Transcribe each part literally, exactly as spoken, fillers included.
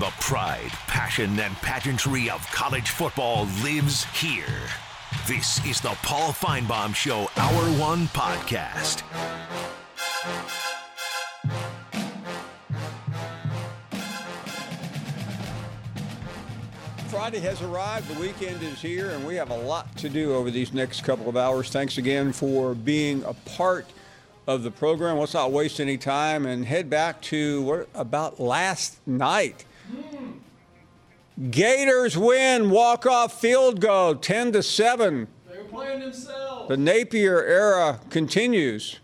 The pride, passion, and pageantry of college football lives here. This is the Paul Finebaum Show Hour One Podcast. Friday has arrived, the weekend is here, and we have a lot to do over these next couple of hours. Thanks again for being a part of the program. Let's not waste any time and head back to what about last night. Gators win, walk-off field goal, ten to seven. They were playing themselves. The Napier era continues.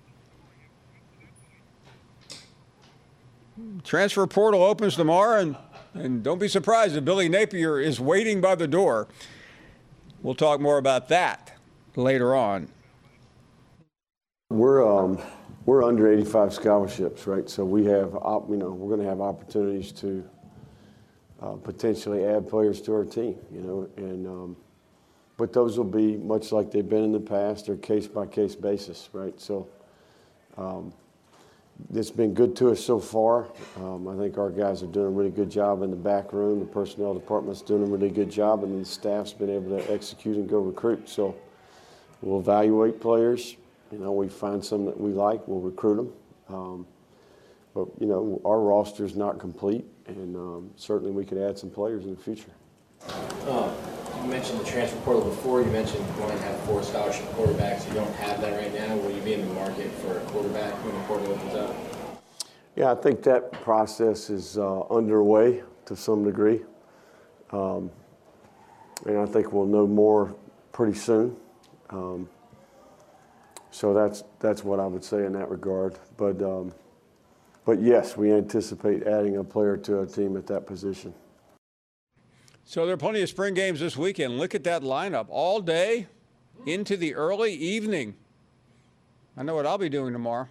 Transfer portal opens tomorrow, and, and don't be surprised if Billy Napier is waiting by the door. We'll talk more about that later on. We're um, we're under eighty-five scholarships, right? So we have, op, you know, we're going to have opportunities to uh, potentially add players to our team, you know, and um, but those will be much like they've been in the past, or case by case basis, right? So um, it's been good to us so far. Um, I think our guys are doing a really good job in the back room. The personnel department's doing a really good job, and the staff's been able to execute and go recruit. So we'll evaluate players. You know, we find some that we like, we'll recruit them. Um, but, you know, our roster is not complete, and um, certainly we could add some players in the future. Uh, you mentioned the transfer portal before. You mentioned you want to have four scholarship quarterbacks. You don't have that right now. Will you be in the market for a quarterback when the portal opens up? Yeah, I think that process is uh, underway to some degree. Um, and I think we'll know more pretty soon. Um, So that's that's what I would say in that regard. But um, but yes, we anticipate adding a player to our team at that position. So there are plenty of spring games this weekend. Look at that lineup all day into the early evening. I know what I'll be doing tomorrow.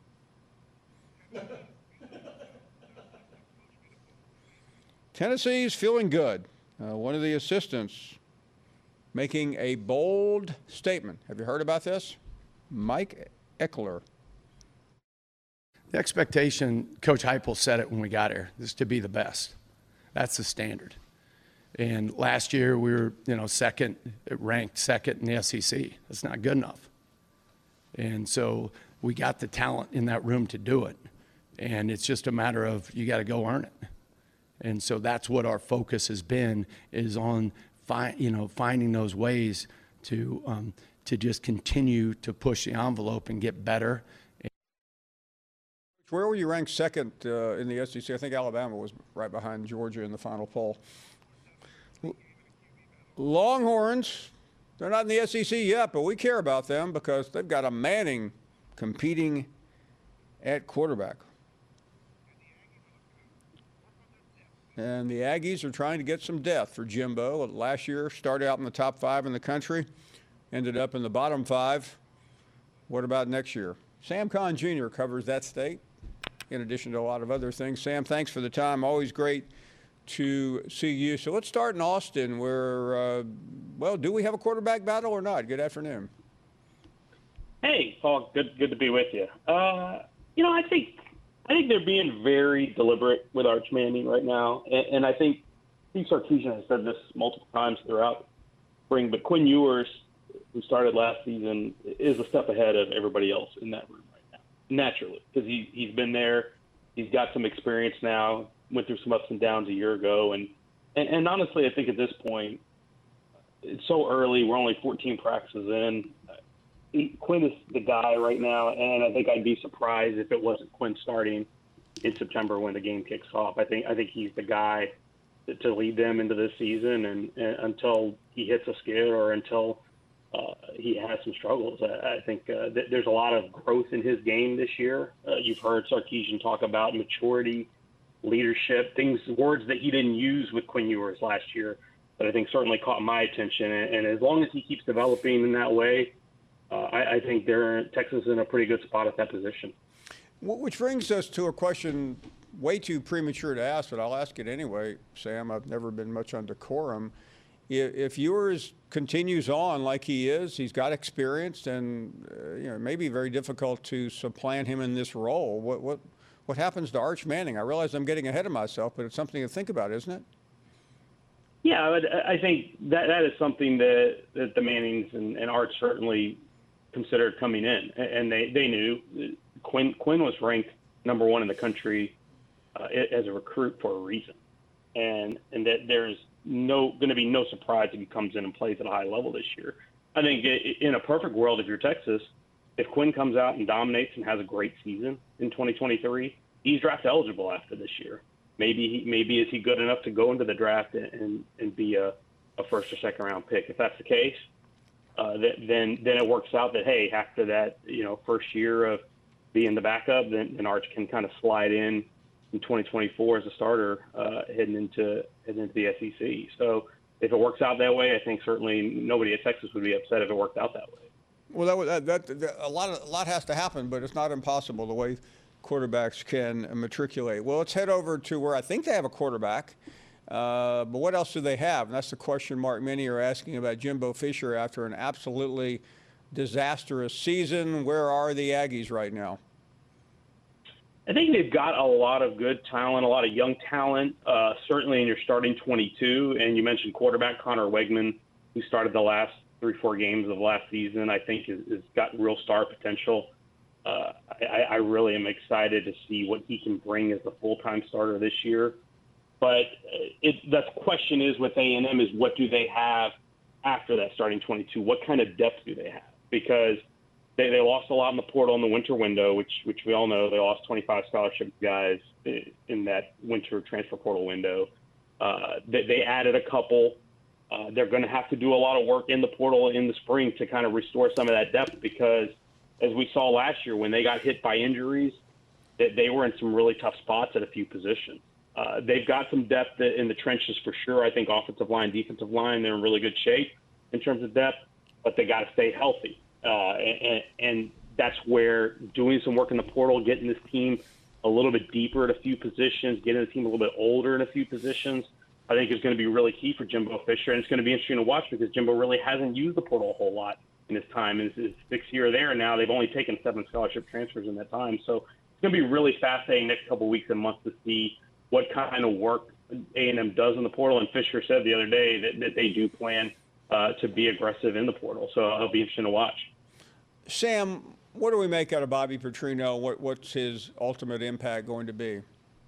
Tennessee's feeling good. Uh, one of the assistants making a bold statement. Have you heard about this? Mike Eckler. The expectation, Coach Heupel said it when we got here, is to be the best. That's the standard. And last year we were, you know, second, ranked second in the S E C. That's not good enough. And so we got the talent in that room to do it. And it's just a matter of you got to go earn it. And so that's what our focus has been, is on, fi- you know, finding those ways to um, to just continue to push the envelope and get better. Where were you ranked second uh, in the S E C? I think Alabama was right behind Georgia in the final poll. Longhorns, they're not in the S E C yet, but we care about them because they've got a Manning competing at quarterback. And the Aggies are trying to get some depth for Jimbo. Last year, started out in the top five in the country. Ended up in the bottom five. What about next year? Sam Kahn Junior covers that state, in addition to a lot of other things. Sam, thanks for the time. Always great to see you. So let's start in Austin, where, uh, well, do we have a quarterback battle or not? Good afternoon. Hey, Paul. Good, good to be with you. Uh, you know, I think I think they're being very deliberate with Arch Manning right now, and, and I think Steve Sarkisian has said this multiple times throughout spring, but Quinn Ewers, who started last season, is a step ahead of everybody else in that room right now, naturally, because he, he's been there. He's got some experience now, went through some ups and downs a year ago. And, and, and honestly, I think at this point, it's so early. We're only fourteen practices in. He, Quinn is the guy right now, and I think I'd be surprised if it wasn't Quinn starting in September when the game kicks off. I think I think he's the guy to, to lead them into this season, and, and until he hits a skid or until – Uh, he has some struggles. I, I think uh, th- there's a lot of growth in his game this year. Uh, you've heard Sarkisian talk about maturity, leadership, things, words that he didn't use with Quinn Ewers last year, that I think certainly caught my attention. And, and as long as he keeps developing in that way, uh, I, I think they're Texas is in a pretty good spot at that position. Which brings us to a question way too premature to ask, but I'll ask it anyway, Sam. I've never been much on decorum. If Ewers continues on like he is, he's got experience, and uh, you know, it may be very difficult to supplant him in this role. What what what happens to Arch Manning? I realize I'm getting ahead of myself, but it's something to think about, isn't it? Yeah, but I think that that is something that, that the Mannings and, and Arch certainly considered coming in, and they, they knew Quinn Quinn was ranked number one in the country uh, as a recruit for a reason, and and that there's no going to be no surprise if he comes in and plays at a high level this year. I think in a perfect world, if you're Texas, if Quinn comes out and dominates and has a great season in twenty twenty-three, he's draft eligible after this year. Maybe he, maybe is he good enough to go into the draft and, and be a, a first or second round pick? If that's the case, uh, then then it works out that, hey, after that, you know, first year of being the backup, then, then Arch can kind of slide in in twenty twenty-four as a starter uh, heading into heading into the S E C. So if it works out that way, I think certainly nobody at Texas would be upset if it worked out that way. Well, that, that, that, that a lot of, a lot has to happen, but it's not impossible the way quarterbacks can matriculate. Well, let's head over to where I think they have a quarterback. Uh, but what else do they have? And that's the question mark many are asking about Jimbo Fisher after an absolutely disastrous season. Where are the Aggies right now? I think they've got a lot of good talent, a lot of young talent, uh, certainly in your starting twenty-two. And you mentioned quarterback Connor Wegman, who started the last three, four games of last season, I think has, has got real star potential. Uh, I, I really am excited to see what he can bring as the full-time starter this year. But it, the question is with A and M is what do they have after that starting twenty-two? What kind of depth do they have? Because they, they lost a lot in the portal in the winter window, which which we all know. They lost twenty-five scholarship guys in that winter transfer portal window. Uh, they, they added a couple. Uh, they're going to have to do a lot of work in the portal in the spring to kind of restore some of that depth because, as we saw last year, when they got hit by injuries, they, they were in some really tough spots at a few positions. Uh, they've got some depth in the trenches for sure. I think offensive line, defensive line, they're in really good shape in terms of depth, but they got to stay healthy. Uh, and, and that's where doing some work in the portal, getting this team a little bit deeper at a few positions, getting the team a little bit older in a few positions, I think is going to be really key for Jimbo Fisher. And it's going to be interesting to watch because Jimbo really hasn't used the portal a whole lot in his time. It's his sixth year there now. They've only taken seven scholarship transfers in that time. So it's going to be really fascinating next couple of weeks and months to see what kind of work A and M does in the portal. And Fisher said the other day that, that they do plan uh, to be aggressive in the portal. So it'll be interesting to watch. Sam, what do we make out of Bobby Petrino? What, what's his ultimate impact going to be?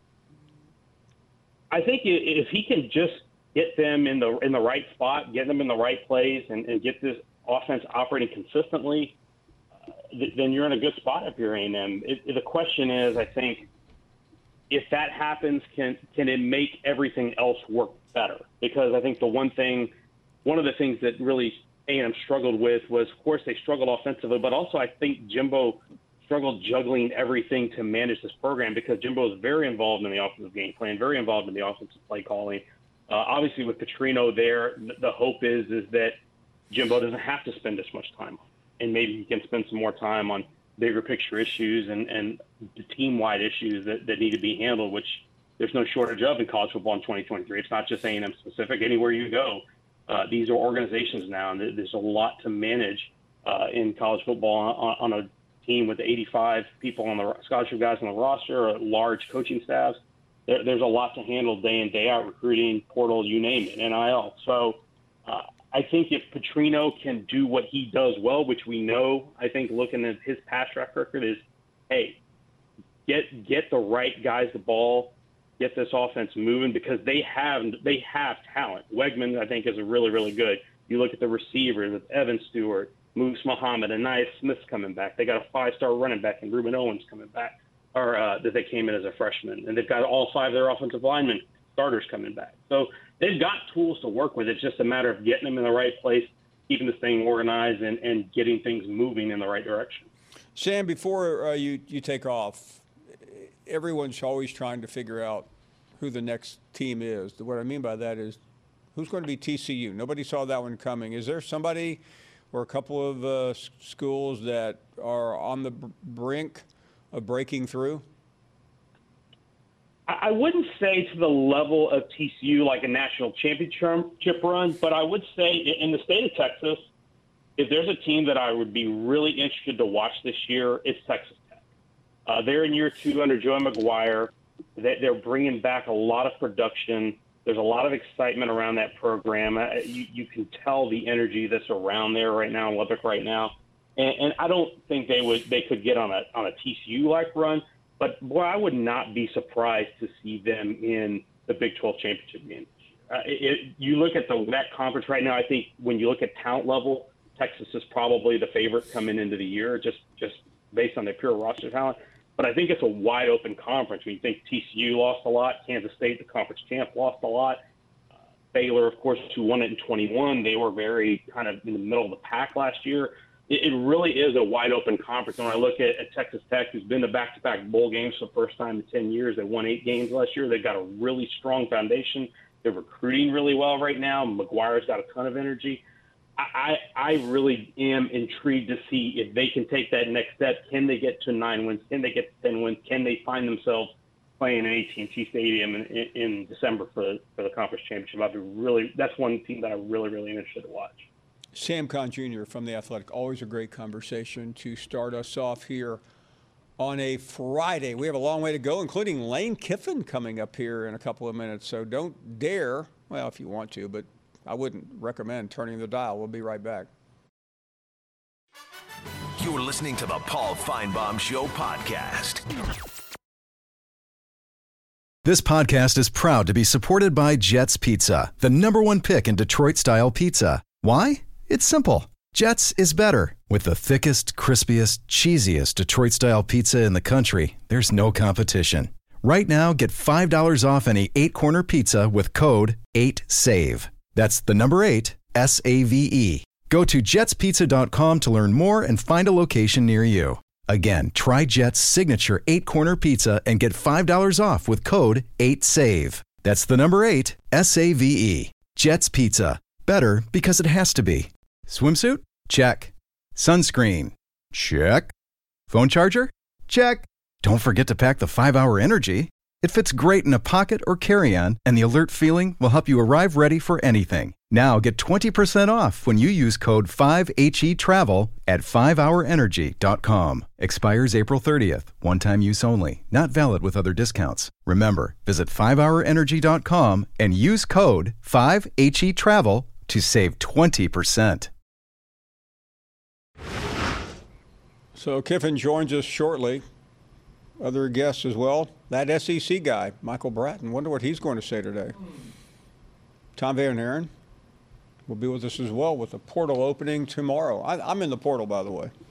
I think if he can just get them in the in the right spot, get them in the right place, and, and get this offense operating consistently, uh, th- then you're in a good spot if you're A and M. It, it, the question is, I think, if that happens, can can it make everything else work better? Because I think the one thing, one of the things that really A and M struggled with was, of course, they struggled offensively, but also I think Jimbo struggled juggling everything to manage this program because Jimbo is very involved in the offensive game plan, very involved in the offensive play calling. Uh, obviously, with Petrino there, the hope is is that Jimbo doesn't have to spend as much time on it, and maybe he can spend some more time on bigger picture issues and, and the team-wide issues that, that need to be handled, which there's no shortage of in college football in twenty twenty-three. It's not just A and M specific. Anywhere you go, uh, these are organizations now, and there's a lot to manage uh, in college football on, on a team with eighty-five people on the scholarship guys on the roster, or large coaching staffs. There, there's a lot to handle day in, day out, recruiting, portal, you name it, N I L. So uh, I think if Petrino can do what he does well, which we know, I think looking at his past track record is, hey, get get the right guys the ball, get this offense moving because they have they have talent. Wegman, I think, is a really, really good. You look at the receivers with Evan Stewart, Moose Muhammad, and Nia Smith's coming back. They got a five-star running back and Ruben Owens coming back, or uh, that they came in as a freshman. And they've got all five of their offensive linemen, starters coming back. So they've got tools to work with. It's just a matter of getting them in the right place, keeping this thing organized, and, and getting things moving in the right direction. Sam, before uh, you, you take off, everyone's always trying to figure out who the next team is. What I mean by that is who's going to be T C U? Nobody saw that one coming. Is there somebody or a couple of uh, schools that are on the brink of breaking through? I wouldn't say to the level of T C U like a national championship run, but I would say in the state of Texas, if there's a team that I would be really interested to watch this year, it's Texas Tech. Uh, they're in year two under Joey McGuire. They, they're bringing back a lot of production. There's a lot of excitement around that program. Uh, you, you can tell the energy that's around there right now in Lubbock right now. And, and I don't think they would they could get on a on a T C U-like run, but boy, I would not be surprised to see them in the Big twelve championship game. Uh, it, you look at the that conference right now. I think when you look at talent level, Texas is probably the favorite coming into the year, just just based on their pure roster talent. But I think it's a wide open conference. When you think T C U lost a lot, Kansas State, the conference champ, lost a lot. Uh, Baylor, of course, who won it in twenty-one, they were very kind of in the middle of the pack last year. It, it really is a wide open conference. And when I look at, at Texas Tech, who's been to back-to-back bowl games for the first time in ten years, they won eight games last year. They've got a really strong foundation. They're recruiting really well right now. McGuire's got a ton of energy. I, I really am intrigued to see if they can take that next step. Can they get to nine wins? Can they get to ten wins? Can they find themselves playing in A T and T Stadium in, in, in December for, for the conference championship? I'd be really, that's one team that I'm really, really interested to watch. Sam Conn Junior from The Athletic, always a great conversation to start us off here on a Friday. We have a long way to go, including Lane Kiffin coming up here in a couple of minutes. So don't dare, well, if you want to, but I wouldn't recommend turning the dial. We'll be right back. You're listening to the Paul Feinbaum Show podcast. This podcast is proud to be supported by Jets Pizza, the number one pick in Detroit-style pizza. Why? It's simple. Jets is better. With the thickest, crispiest, cheesiest Detroit-style pizza in the country, there's no competition. Right now, get five dollars off any eight-corner pizza with code eight save. That's the number eight, S A V E. Go to jets pizza dot com to learn more and find a location near you. Again, try Jet's signature eight-corner pizza and get five dollars off with code eight save. That's the number eight, S A V E. Jet's Pizza. Better because it has to be. Swimsuit? Check. Sunscreen? Check. Phone charger? Check. Don't forget to pack the five hour Energy. It fits great in a pocket or carry-on, and the alert feeling will help you arrive ready for anything. Now get twenty percent off when you use code five H E travel at five hour energy dot com. Expires April thirtieth. One-time use only. Not valid with other discounts. Remember, visit five hour energy dot com and use code five H E travel to save twenty percent. So Kiffin joins us shortly. Other guests as well. That S E C guy, Michael Bratton. Wonder what he's going to say today. Tom Van Aaron will be with us as well with the portal opening tomorrow. I, I'm in the portal, by the way.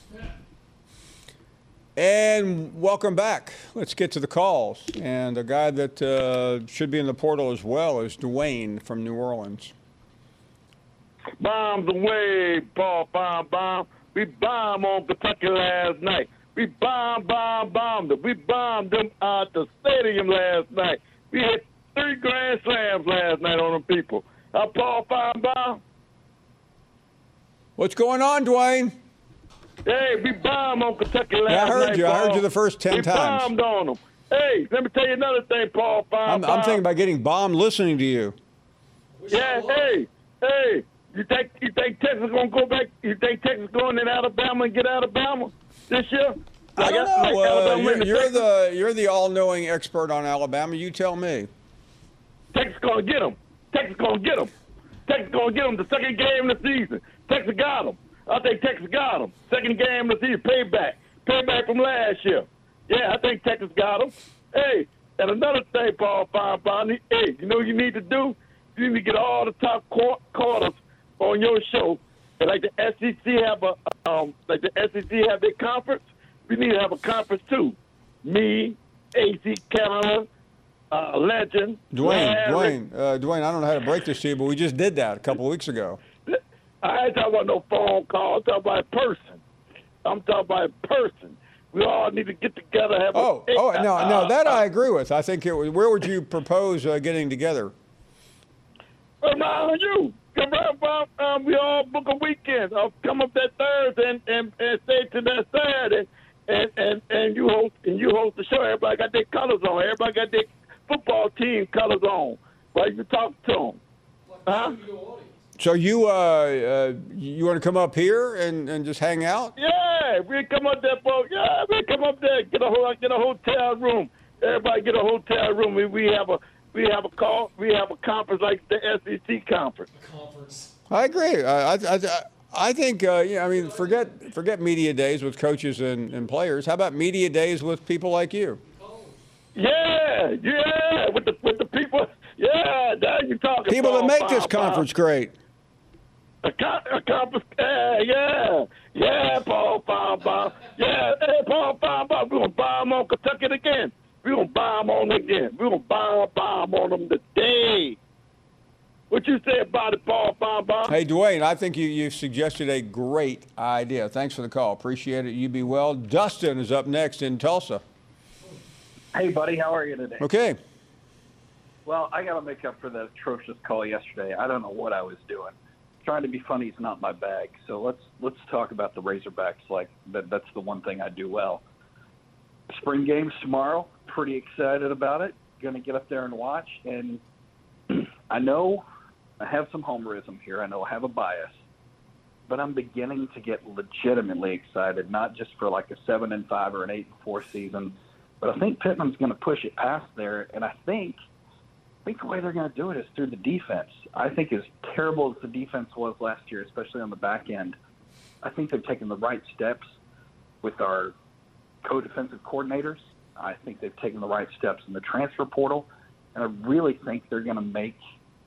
And welcome back. Let's get to the calls. And the guy that uh, should be in the portal as well is Dwayne from New Orleans. Bombs away, Paul, bomb, bomb. We bombed on Kentucky last night. We bombed, bombed, bombed them. We bombed them at the stadium last night. We hit three grand slams last night on them people. Uh, Paul Feinbaum. What's going on, Dwayne? Hey, we bombed on Kentucky last night. Yeah, I heard night, you. Paul. I heard you the first ten we times. We bombed on them. Hey, let me tell you another thing, Paul Feinbaum. I'm, I'm thinking about getting bombed listening to you. Yeah, hey, hey. You think you think Texas gonna go back? You think Texas going in Alabama and get Alabama this year? I don't like, know. Like uh, you're, the you're the you're the all-knowing expert on Alabama. You tell me. Texas gonna get them. Texas gonna get them. Texas gonna get them. The second game of the season. Texas got them. I think Texas got them. Second game of the season. Payback. Payback from last year. Yeah, I think Texas got them. Hey, and another thing, Paul Feinbaum. Hey, you know what you need to do? You need to get all the top quarters on your show. And like the S E C have a um, like the S E C have their conference. We need to have a conference too. Me, A C Canada, uh, Legend. Dwayne, Dwayne, uh, Dwayne. I don't know how to break this to you, but we just did that a couple of weeks ago. I ain't talking about no phone call. I'm talking about a person. I'm talking about a person. We all need to get together. Have oh, a, oh, uh, no, no, that uh, I agree with. I think it. Where would you propose uh, getting together? Around you. Come around, um, we all book a weekend. I'll come up that Thursday and, and, and stay to that Saturday, and, and, and you host and you host the show. Everybody got their colors on. Everybody got their football team colors on. While you talk to them, huh? So you uh, uh, you want to come up here and, and just hang out? Yeah, we come up there, folks. Yeah, we come up there, get a whole, get a hotel room. Everybody get a hotel room. We, we have a we have a call. We have a conference like the S E C conference. Conference. I agree. I I, I, I think uh, yeah. I mean, forget forget media days with coaches and, and players. How about media days with people like you? Yeah, yeah, with the with the people. Yeah, now you talking. People that Paul, make this Paul, conference Paul. great. A, con- a conference. Yeah, yeah, yeah, Paul, Paul, Paul. Yeah, hey, Paul, Paul, Paul. We're gonna bomb on Kentucky again. We're gonna bomb on them again. We're gonna bomb, bomb on them today. What you say about it, Paul, Paul, Paul? Hey, Dwayne, I think you you suggested a great idea. Thanks for the call. Appreciate it. You be well. Dustin is up next in Tulsa. Hey, buddy, how are you today? Okay. Well, I got to make up for that atrocious call yesterday. I don't know what I was doing. Trying to be funny is not my bag. So let's let's talk about the Razorbacks. Like that, that's the one thing I do well. Spring games tomorrow. Pretty excited about it. Going to get up there and watch. And I know I have some homerism here. I know I have a bias, but I'm beginning to get legitimately excited. Not just for like a seven and five or an eight and four season. But I think Pittman's going to push it past there, and I think I think the way they're going to do it is through the defense. I think as terrible as the defense was last year, especially on the back end, I think they've taken the right steps with our co-defensive coordinators. I think they've taken the right steps in the transfer portal, and I really think they're going to make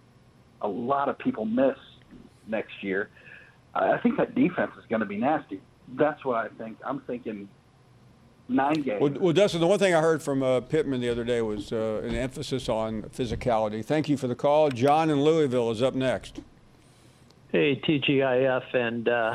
a lot of people miss next year. I think that defense is going to be nasty. That's what I think. I'm thinking – Nine games. Well, well, Dustin, the one thing I heard from uh, Pittman the other day was uh, an emphasis on physicality. Thank you for the call. John in Louisville is up next. Hey, T G I F, and uh,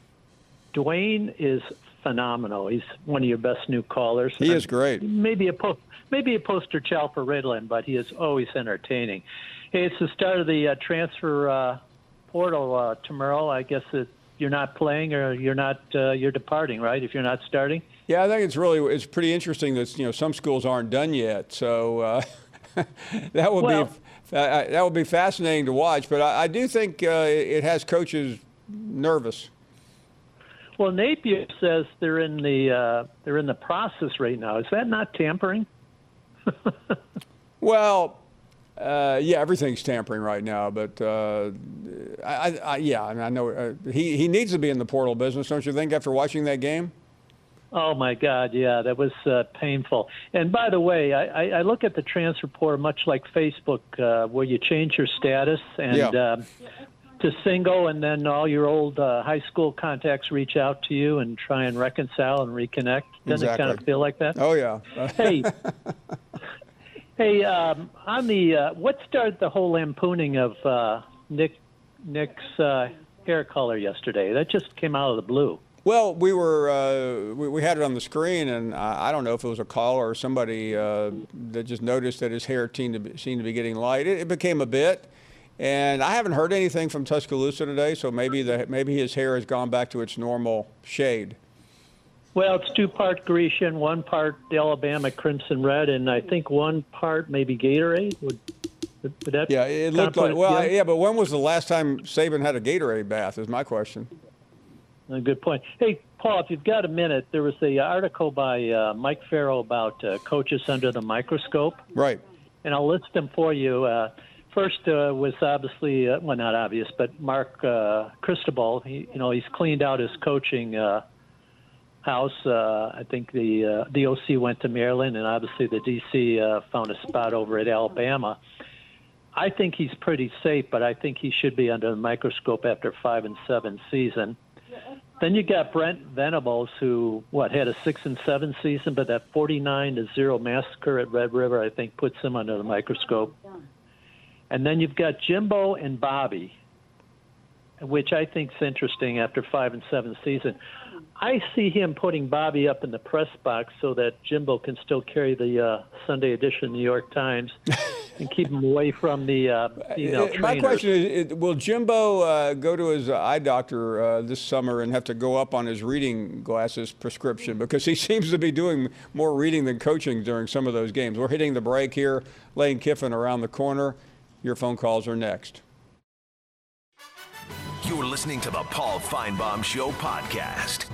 Dwayne is phenomenal. He's one of your best new callers. He is great. Maybe a po- maybe a poster child for Ritalin, but he is always entertaining. Hey, it's the start of the uh, transfer uh, portal uh, tomorrow. I guess it, you're not playing or you're not uh, you're departing, right? If you're not starting. Yeah, I think it's really it's pretty interesting that you know some schools aren't done yet, so uh, that would well, be uh, that would be fascinating to watch. But I, I do think uh, it has coaches nervous. Well, Napier says they're in the uh, they're in the process right now. Is that not tampering? Well, uh, yeah, everything's tampering right now. But uh, I, I, yeah, I, mean, I know uh, he he needs to be in the portal business, don't you think? After watching that game. Oh, my God, yeah, that was uh, painful. And by the way, I, I look at the transfer portal much like Facebook, uh, where you change your status and yeah. uh, to single, and then all your old uh, high school contacts reach out to you and try and reconcile and reconnect. Doesn't exactly. it kind of feel like that? Oh, yeah. hey, hey, um, on the uh, what started the whole lampooning of uh, Nick Nick's uh, hair color yesterday? That just came out of the blue. Well, we were uh, we, we had it on the screen, and I, I don't know if it was a caller or somebody uh, that just noticed that his hair seemed to be, seemed to be getting light. It, it became a bit, and I haven't heard anything from Tuscaloosa today, so maybe the maybe his hair has gone back to its normal shade. Well, it's two part Grecian, one part Alabama Crimson Red, and I think one part maybe Gatorade. Would, would that yeah, it looked like. Well, I, yeah, but when was the last time Saban had a Gatorade bath? Is my question. A good point. Hey, Paul, if you've got a minute, there was the article by uh, Mike Farrell about uh, coaches under the microscope. Right. And I'll list them for you. Uh, first uh, was obviously, uh, well, not obvious, but Mark uh, Cristobal. He, you know, he's cleaned out his coaching uh, house. Uh, I think the uh, the O C went to Maryland, and obviously the D C uh, found a spot over at Alabama. I think he's pretty safe, but I think he should be under the microscope after five and seven season. Then you got Brent Venables, who, what, had a six and seven season, but that forty-nine to zero massacre at Red River, I think, puts him under the microscope. And then you've got Jimbo and Bobby, which I think is interesting after five and seven season. I see him putting Bobby up in the press box so that Jimbo can still carry the uh, Sunday edition of the New York Times and keep him away from the uh, female trainers. My question is, will Jimbo uh, go to his eye doctor uh, this summer and have to go up on his reading glasses prescription? Because he seems to be doing more reading than coaching during some of those games. We're hitting the break here. Lane Kiffin around the corner. Your phone calls are next. You're listening to the Paul Feinbaum Show podcast.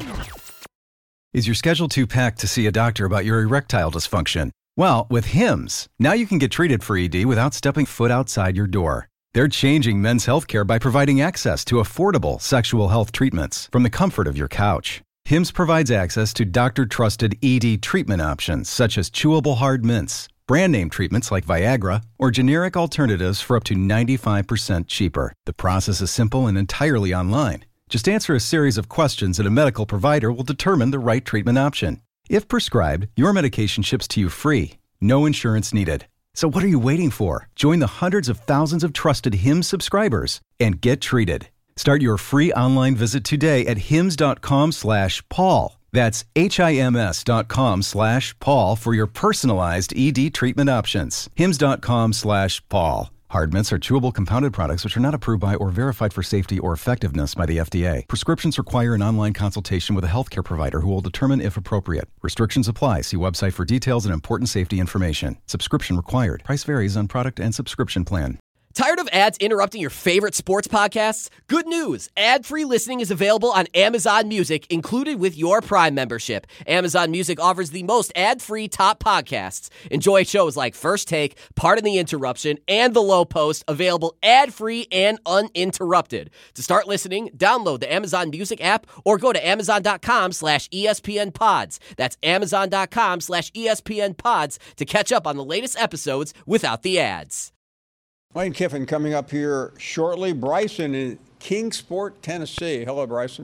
Is your schedule too packed to see a doctor about your erectile dysfunction? Well, with Hims, now you can get treated for E D without stepping foot outside your door. They're changing men's healthcare by providing access to affordable sexual health treatments from the comfort of your couch. Hims provides access to doctor-trusted E D treatment options such as chewable hard mints, brand name treatments like Viagra, or generic alternatives for up to ninety-five percent cheaper. The process is simple and entirely online. Just answer a series of questions and a medical provider will determine the right treatment option. If prescribed, your medication ships to you free. No insurance needed. So what are you waiting for? Join the hundreds of thousands of trusted Hims subscribers and get treated. Start your free online visit today at hims.com slash Paul. That's H-I-M-S dot com slash Paul for your personalized E D treatment options. Hims.com slash Paul. Hard mints are chewable compounded products which are not approved by or verified for safety or effectiveness by the F D A. Prescriptions require an online consultation with a healthcare provider who will determine if appropriate. Restrictions apply. See website for details and important safety information. Subscription required. Price varies on product and subscription plan. Tired of ads interrupting your favorite sports podcasts? Good news! Ad-free listening is available on Amazon Music, included with your Prime membership. Amazon Music offers the most ad-free top podcasts. Enjoy shows like First Take, Pardon the Interruption, and The Low Post, available ad-free and uninterrupted. To start listening, download the Amazon Music app or go to amazon.com slash ESPN pods. That's amazon.com slash ESPN pods to catch up on the latest episodes without the ads. Lane Kiffin coming up here shortly. Bryson in Kingsport, Tennessee. Hello, Bryson.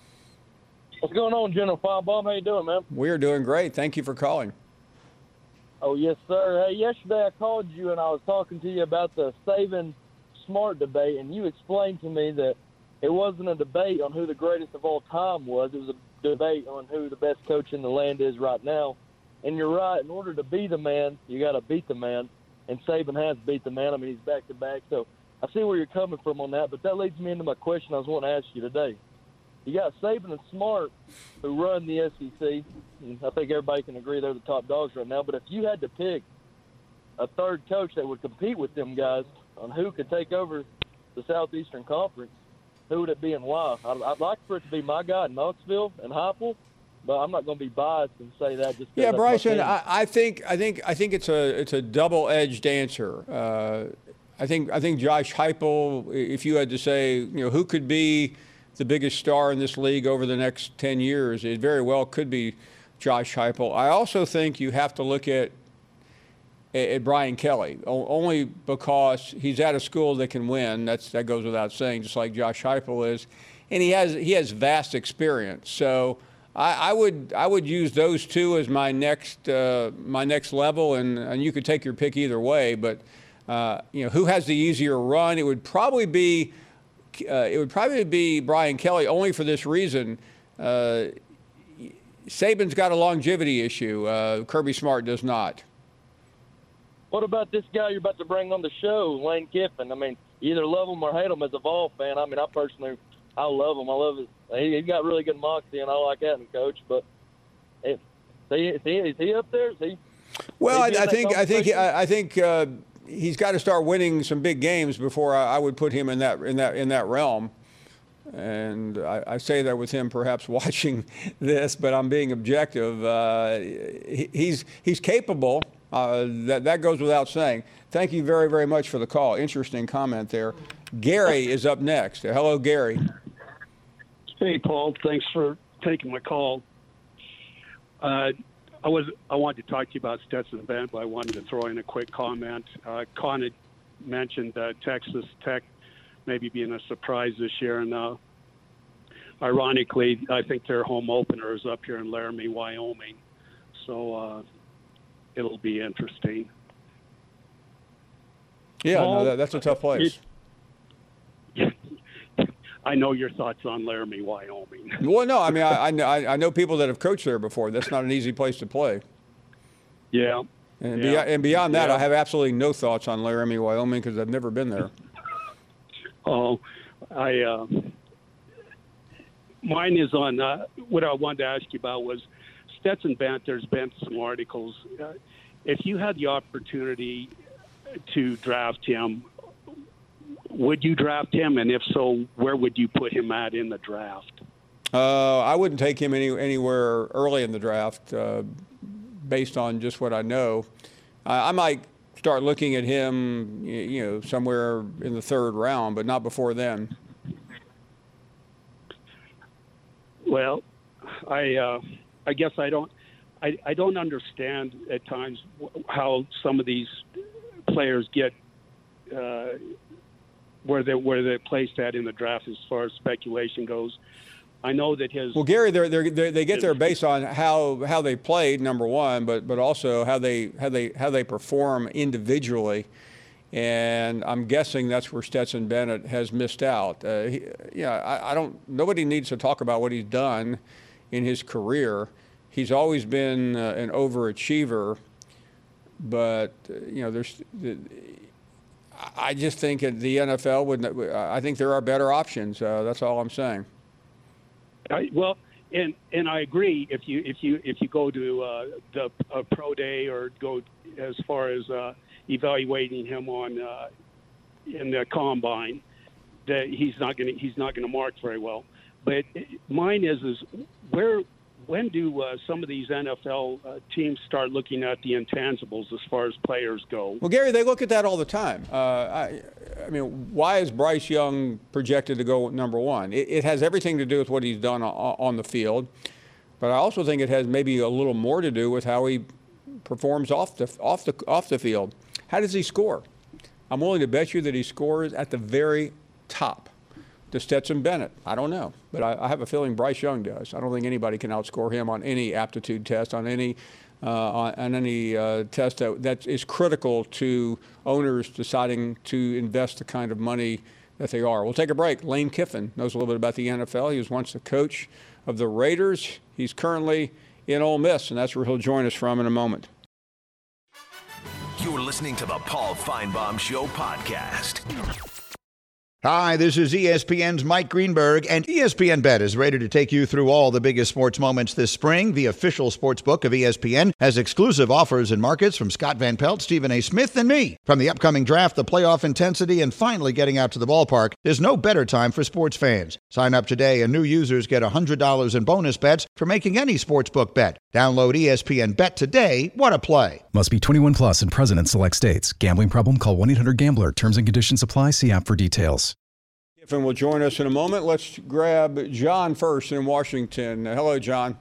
What's going on, General Feinbaum? How you doing, man? We are doing great. Thank you for calling. Oh, yes, sir. Hey, yesterday I called you and I was talking to you about the Saban-Smart debate, and you explained to me that it wasn't a debate on who the greatest of all time was. It was a debate on who the best coach in the land is right now. And you're right. In order to be the man, you got to beat the man. And Saban has beat the man. I mean, he's back-to-back. So I see where you're coming from on that. But that leads me into my question I was wanting to ask you today. You got Saban and Smart who run the S E C. And I think everybody can agree they're the top dogs right now. But if you had to pick a third coach that would compete with them guys on who could take over the Southeastern Conference, who would it be and why? I'd, I'd like for it to be my guy in Knoxville and Heupel. But I'm not going to be biased and say that. Just yeah, Bryson. I, I think I think I think it's a it's a double-edged answer. Uh, I think I think Josh Heupel. If you had to say, you know, who could be the biggest star in this league over the next ten years, it very well could be Josh Heupel. I also think you have to look at at Brian Kelly, only because he's at a school that can win. That's that goes without saying, just like Josh Heupel is, and he has he has vast experience. So. I, I would I would use those two as my next uh, my next level, and, and you could take your pick either way. But uh, you know, who has the easier run? It would probably be uh, it would probably be Brian Kelly, only for this reason. Uh, Saban's got a longevity issue. Uh, Kirby Smart does not. What about this guy you're about to bring on the show, Lane Kiffin? I mean, you either love him or hate him as a Vol fan. I mean, I personally. I love him. I love his. He, he got really good moxie, and I like having coach. But if, is, he, is he up there? Is he? Well, I, I think I think I, I think uh, he's got to start winning some big games before I, I would put him in that in that in that realm. And I, I say that with him perhaps watching this, but I'm being objective. Uh, he, he's he's capable. Uh, that that goes without saying. Thank you very very much for the call. Interesting comment there. Gary is up next. Hello, Gary. Hey, Paul. Thanks for taking my call. Uh, I was I wanted to talk to you about Stetson Bennett, but I wanted to throw in a quick comment. Uh, Con had mentioned uh, Texas Tech maybe being a surprise this year, and uh, ironically, I think their home opener is up here in Laramie, Wyoming. So uh, it'll be interesting. Yeah, Paul, no, that, that's a tough place. It, I know your thoughts on Laramie, Wyoming. Well, no, I mean, I, I, I know people that have coached there before. That's not an easy place to play. Yeah. And, yeah. Be, and beyond that, yeah. I have absolutely no thoughts on Laramie, Wyoming, because I've never been there. Oh, I. Uh, mine is on uh, what I wanted to ask you about was Stetson Bennett. There's been some articles. Uh, if you had the opportunity to draft him, would you draft him? And if so, where would you put him at in the draft? Uh, I wouldn't take him any, anywhere early in the draft uh, based on just what I know. I, I might start looking at him, you know, somewhere in the third round, but not before then. Well, I uh, I guess I don't I, I don't understand at times how some of these players get uh, where they where they're placed at in the draft as far as speculation goes. I know that his well, Gary, they're, they're, they're, they get there based on how how they played, number one, but but also how they how they how they perform individually. And I'm guessing that's where Stetson Bennett has missed out. Uh, he, yeah, I, I don't. Nobody needs to talk about what he's done in his career. He's always been uh, an overachiever, but uh, you know, there's. The, I just think at the N F L would. I think there are better options. Uh, that's all I'm saying. I, well, and and I agree. If you if you if you go to uh, the uh, pro day or go as far as uh, evaluating him on uh, in the combine, that he's not going to he's not going to mark very well. But mine is is where when do uh, some of these N F L uh, teams start looking at the intangibles as far as players go? Well, Gary, they look at that all the time. Uh, I, I mean, why is Bryce Young projected to go number one? It, it has everything to do with what he's done on, on the field, but I also think it has maybe a little more to do with how he performs off the off the off the field. How does he score? I'm willing to bet you that he scores at the very top. Does Stetson Bennett? I don't know, but I, I have a feeling Bryce Young does. I don't think anybody can outscore him on any aptitude test, on any uh, on, on any uh, test that, that is critical to owners deciding to invest the kind of money that they are. We'll take a break. Lane Kiffin knows a little bit about the N F L. He was once the coach of the Raiders. He's currently in Ole Miss, and that's where he'll join us from in a moment. You're listening to the Paul Feinbaum Show podcast. Hi, this is E S P N's Mike Greenberg, and E S P N Bet is ready to take you through all the biggest sports moments this spring. The official sports book of E S P N has exclusive offers and markets from Scott Van Pelt, Stephen A. Smith, and me. From the upcoming draft, the playoff intensity, and finally getting out to the ballpark, there's no better time for sports fans. Sign up today, and new users get one hundred dollars in bonus bets for making any sportsbook bet. Download E S P N Bet today. What a play. Must be twenty-one plus and present in select states. Gambling problem? Call one eight hundred gambler. Terms and conditions apply. See app for details. Kiffin will join us in a moment. Let's grab John first in Washington. Uh, hello, John.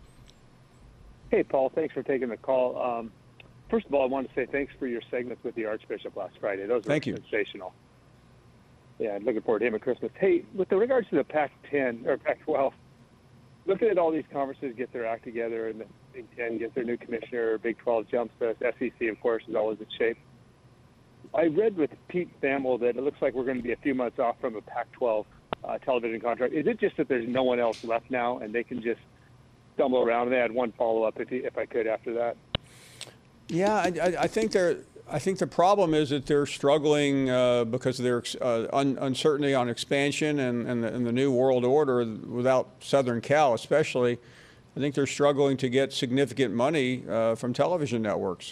Hey, Paul. Thanks for taking the call. Um, first of all, I want to say thanks for your segments with the Archbishop last Friday. Those were Thank you. sensational. Yeah, looking forward to him at Christmas. Hey, with the regards to the Pac ten or Pac twelve, looking at all these conferences get their act together, and the Big Ten gets their new commissioner, Big twelve jumps us, S E C, of course, is always in shape. I read with Pete Thamel that it looks like we're going to be a few months off from a Pac twelve uh, television contract. Is it just that there's no one else left now, and they can just stumble around? And they had one follow-up, if, if I could, after that. Yeah, I, I, I think they're. I think the problem is that they're struggling uh, because of their uh, un- uncertainty on expansion and, and, the, and the new world order without Southern Cal, especially. I think they're struggling to get significant money uh, from television networks.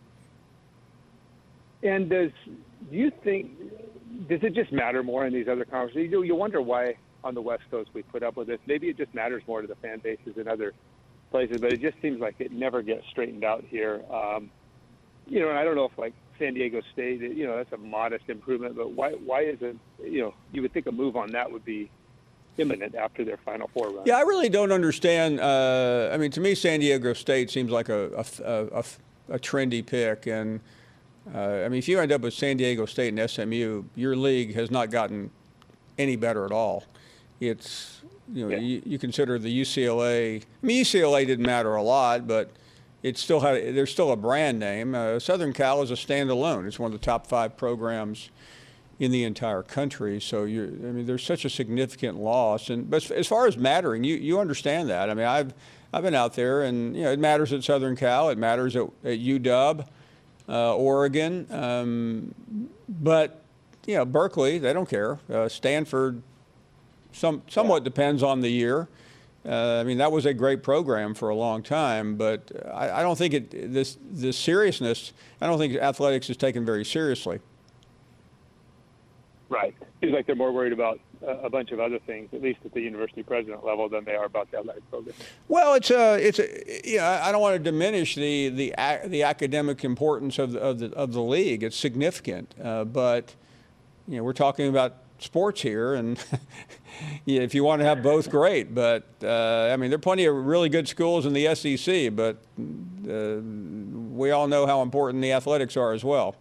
And does do you think does it just matter more in these other conferences? You, you wonder why on the West Coast we put up with this. Maybe it just matters more to the fan bases in other places, but it just seems like it never gets straightened out here. Um, you know, and I don't know if like San Diego State, you know, that's a modest improvement, but why why isn't, you know, you would think a move on that would be imminent after their Final Four run. Yeah, I really don't understand. Uh, I mean, to me, San Diego State seems like a a, a, a trendy pick, and uh, I mean, if you end up with San Diego State and S M U, your league has not gotten any better at all. It's you know, yeah. you, you consider the U C L A. I mean, U C L A didn't matter a lot, but it still had. There's still a brand name. Uh, Southern Cal is a standalone. It's one of the top five programs in the entire country. So you, I mean, there's such a significant loss. And but as far as mattering, you you understand that. I mean, I've I've been out there, and you know, it matters at Southern Cal. It matters at, at U W, uh, Oregon. Um, but you know, Berkeley, they don't care. Uh, Stanford, some somewhat yeah. depends on the year. Uh, I mean, that was a great program for a long time, but I, I don't think it this this seriousness. I don't think athletics is taken very seriously. Right. Seems like they're more worried about uh, a bunch of other things, at least at the university president level, than they are about the athletic program. Well, it's a, it's a, yeah. I don't want to diminish the the the academic importance of the of the, of the league. It's significant, uh, but you know, we're talking about sports here, and yeah, if you want to have both, great. But uh, I mean, there are plenty of really good schools in the S E C, but uh, we all know how important the athletics are as well.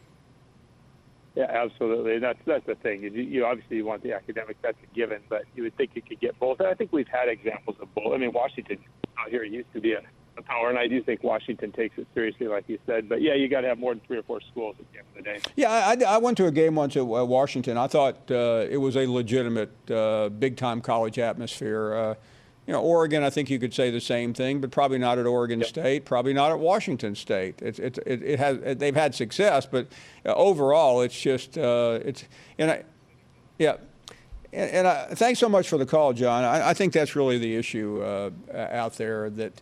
Yeah, absolutely. That's that's the thing. You, you obviously you want the academics, that's a given, but you would think you could get both. And I think we've had examples of both. I mean, Washington out here used to be a, a power, and I do think Washington takes it seriously, like you said. But yeah, you got to have more than three or four schools at the end of the day. Yeah, I, I went to a game once at Washington. I thought uh, it was a legitimate, uh, big-time college atmosphere. Uh, You know, Oregon, I think you could say the same thing, but probably not at Oregon yep. State, probably not at Washington State. It, it, it, it has, it, they've had success, but uh, overall, it's just, uh, it's, and I, yeah, and, and I, thanks so much for the call, John. I, I think that's really the issue uh, out there, that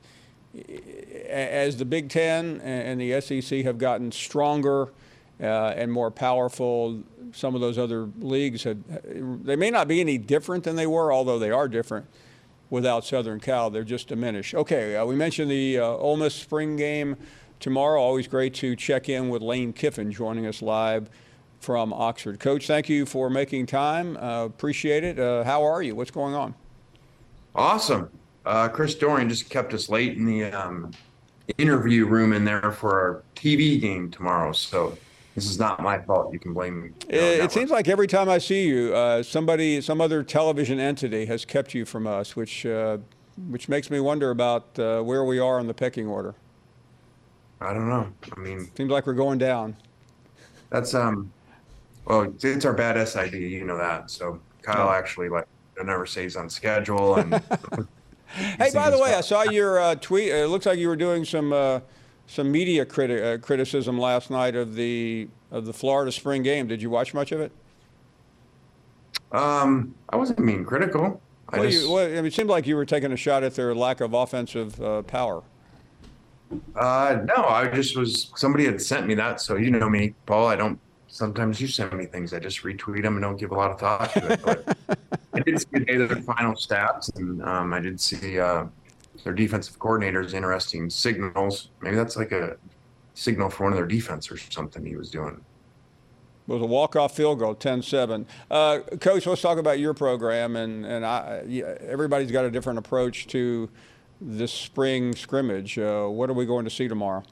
as the Big Ten and the S E C have gotten stronger uh, and more powerful, some of those other leagues, had, they may not be any different than they were, although they are different. Without Southern Cal, they're just diminished. Okay, uh, we mentioned the uh, Ole Miss spring game tomorrow. Always great to check in with Lane Kiffin joining us live from Oxford. Coach, thank you for making time. Uh, appreciate it. Uh, how are you? What's going on? Awesome. Uh, Chris Dorian just kept us late in the um, interview room in there for our T V game tomorrow. So this is not my fault. You can blame me. It, it seems like every time I see you, uh, somebody, some other television entity has kept you from us, which uh, which makes me wonder about uh, where we are in the pecking order. I don't know. I mean, seems like we're going down. That's um, well, it's our bad S I D. You know that. So Kyle oh. actually like never stays on schedule. And hey, by the way, I saw your uh, tweet. It looks like you were doing some. Uh, Some media criti- uh, criticism last night of the of the Florida spring game. Did you watch much of it? Um, I wasn't being critical. I well, just, you, well, I mean, it seemed like you were taking a shot at their lack of offensive uh, power. Uh, no, I just was. Somebody had sent me that, so you know me, Paul. I don't. Sometimes you send me things. I just retweet them and don't give a lot of thought to it. But I did see their final stats, and um, I did see. Uh, Their defensive coordinator's interesting signals. Maybe that's like a signal for one of their defense or something he was doing. It was a walk-off field goal, ten seven. Uh, Coach, let's talk about your program. And, and I, yeah, everybody's got a different approach to this spring scrimmage. Uh, what are we going to see tomorrow?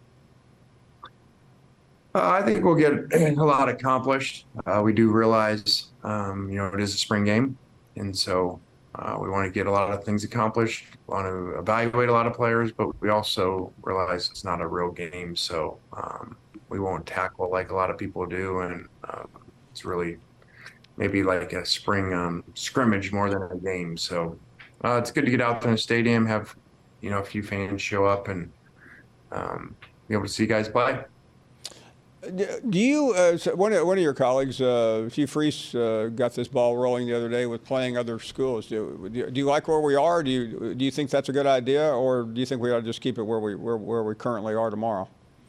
Uh, I think we'll get a lot accomplished. Uh, we do realize, um, you know, it is a spring game. And so Uh, we want to get a lot of things accomplished, want to evaluate a lot of players, but we also realize it's not a real game. So um, we won't tackle like a lot of people do. And uh, it's really maybe like a spring um, scrimmage more than a game. So uh, it's good to get out there in the stadium, have, you know, a few fans show up and um, be able to see guys play. Do you, uh, one, of, one of your colleagues, uh, Hugh Freese, uh, got this ball rolling the other day with playing other schools. Do, do you like where we are? Do you do you think that's a good idea, or do you think we ought to just keep it where we where, where we currently are tomorrow?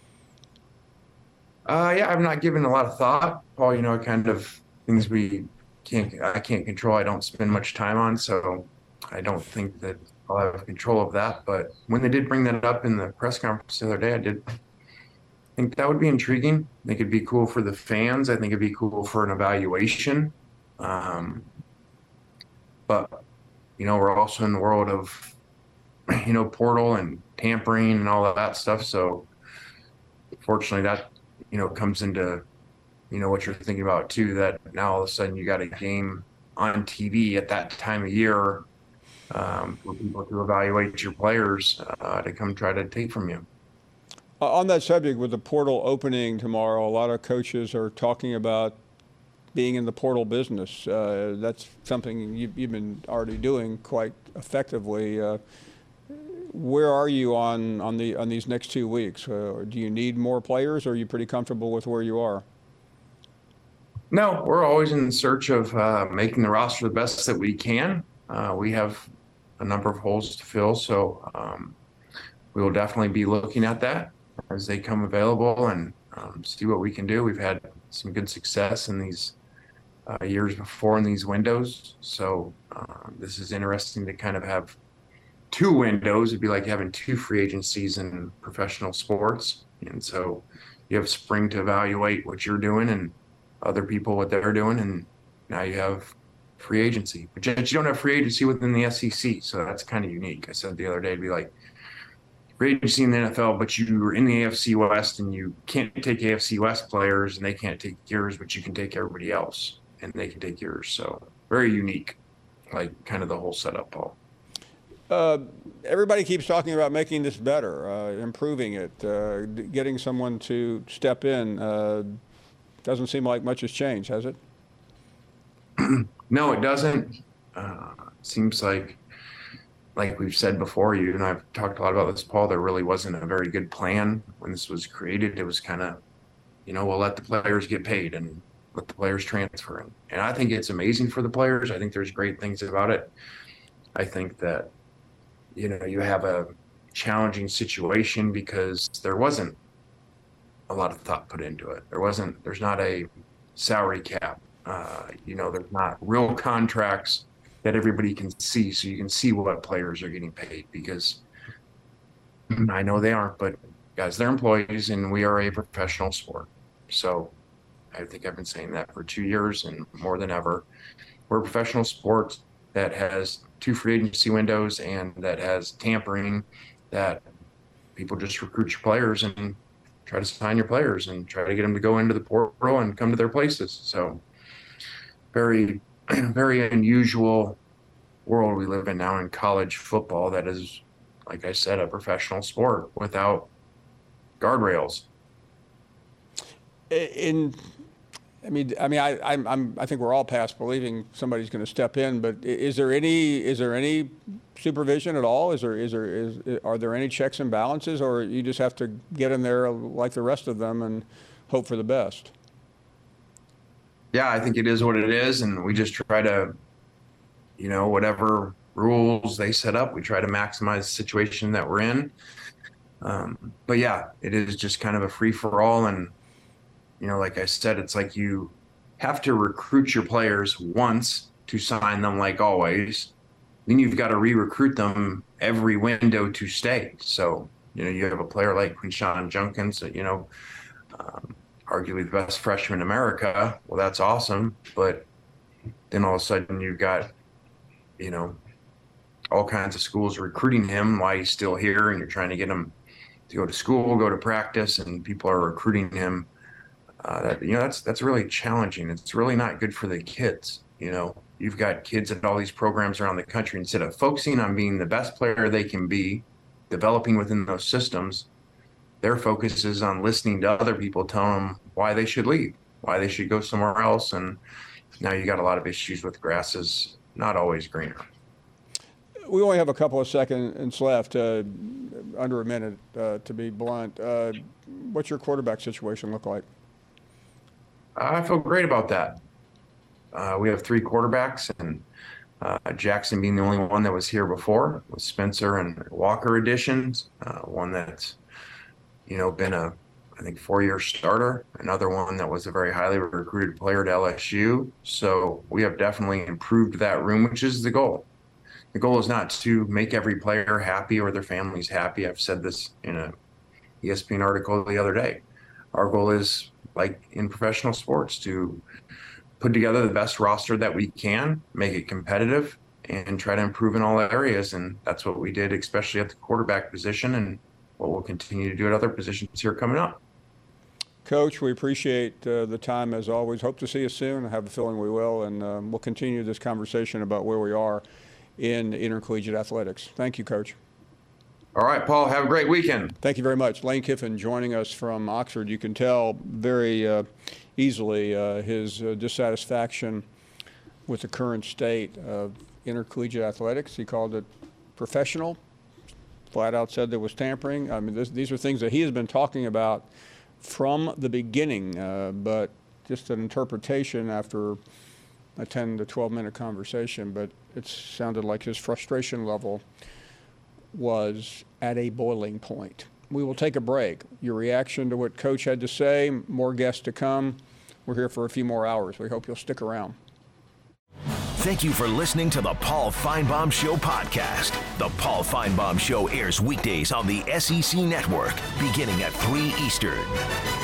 Uh, yeah, I've not given a lot of thought, Paul. You know, kind of things we can't I can't control. I don't spend much time on, so I don't think that I'll have control of that. But when they did bring that up in the press conference the other day, I did. I think that would be intriguing. I think it'd be cool for the fans. I think it'd be cool for an evaluation. Um, but, you know, we're also in the world of, you know, portal and tampering and all of that stuff. So, fortunately, that, you know, comes into, you know, what you're thinking about, too, that now all of a sudden you got a game on T V at that time of year um, for people to evaluate your players uh, to come try to take from you. On that subject, with the portal opening tomorrow, a lot of coaches are talking about being in the portal business. Uh, that's something you've, you've been already doing quite effectively. Uh, where are you on, on, the, on these next two weeks? Uh, do you need more players, or are you pretty comfortable with where you are? No, we're always in search of uh, making the roster the best that we can. Uh, we have a number of holes to fill, so um, we will definitely be looking at that as they come available and um, see what we can do. We've had some good success in these uh, years before in these windows. So uh, this is interesting to kind of have two windows. It'd be like having two free agencies in professional sports. And so you have spring to evaluate what you're doing and other people what they're doing. And now you have free agency, but you don't have free agency within the S E C. So that's kind of unique. I said the other day, it'd be like free agency in the N F L, but you were in the A F C West and you can't take A F C West players and they can't take yours, but you can take everybody else and they can take yours. So very unique, like kind of the whole setup, Paul. Uh, everybody keeps talking about making this better, uh, improving it, uh, getting someone to step in. Uh, doesn't seem like much has changed, has it? No, it doesn't. Uh, seems like, like we've said before, you and I've talked a lot about this, Paul, there really wasn't a very good plan when this was created. It was kind of, you know, we'll let the players get paid and let the players transfer in. And I think it's amazing for the players. I think there's great things about it. I think that, you know, you have a challenging situation because there wasn't a lot of thought put into it. There wasn't, there's not a salary cap. Uh, you know, there's not real contracts that everybody can see. So you can see what players are getting paid because I know they aren't, but guys, they're employees and we are a professional sport. So I think I've been saying that for two years and more than ever. We're a professional sport that has two free agency windows and that has tampering, that people just recruit your players and try to sign your players and try to get them to go into the portal and come to their places. So very, very unusual world we live in now in college football that is, like I said, a professional sport without guardrails. In I mean, I mean, I, I'm, I'm, I think we're all past believing somebody's going to step in. But is there any, is there any supervision at all? Is there, is there, is, are there any checks and balances, or you just have to get in there like the rest of them and hope for the best? Yeah, I think it is what it is, and we just try to, you know, whatever rules they set up, we try to maximize the situation that we're in. Um, but yeah, it is just kind of a free for all, and you know, like I said, it's like you have to recruit your players once to sign them like always. Then you've got to re-recruit them every window to stay. So, you know, you have a player like Quinshon Judkins, you know, um, arguably the best freshman in America. Well, that's awesome. But then all of a sudden you've got, you know, all kinds of schools recruiting him while he's still here, and you're trying to get him to go to school, go to practice, and people are recruiting him. Uh, that, you know, that's that's really challenging. It's really not good for the kids. You know, you've got kids at all these programs around the country, instead of focusing on being the best player they can be, developing within those systems, their focus is on listening to other people tell them why they should leave, why they should go somewhere else. And now you got a lot of issues with grasses, not always greener. We only have a couple of seconds left, uh, under a minute, uh, to be blunt. Uh, what's your quarterback situation look like? I feel great about that. Uh, we have three quarterbacks, and uh, Jackson being the only one that was here before, with Spencer and Walker additions. Uh, one that's, you know, been a, I think, four-year starter. Another one that was a very highly recruited player at L S U. So we have definitely improved that room, which is the goal. The goal is not to make every player happy or their families happy. I've said this in a E S P N article the other day. Our goal is, like in professional sports, to put together the best roster that we can, make it competitive, and try to improve in all areas. And that's what we did, especially at the quarterback position, and what we'll continue to do at other positions here coming up. Coach, we appreciate uh, the time as always. Hope to see you soon. I have a feeling we will, and um, we'll continue this conversation about where we are in intercollegiate athletics. Thank you, Coach. All right, Paul, have a great weekend. Thank you very much. Lane Kiffin joining us from Oxford. You can tell very uh, easily uh, his uh, dissatisfaction with the current state of intercollegiate athletics. He called it professional, flat out said there was tampering. I mean, this, these are things that he has been talking about from the beginning, uh, but just an interpretation after a ten to twelve minute conversation. But it sounded like his frustration level was at a boiling point. We will take a break. Your reaction to what Coach had to say, more guests to come. we're here for a few more hours. We hope you'll stick around. Thank you for listening to the Paul Feinbaum Show podcast. The Paul Feinbaum Show airs weekdays on the S E C Network, beginning at three Eastern.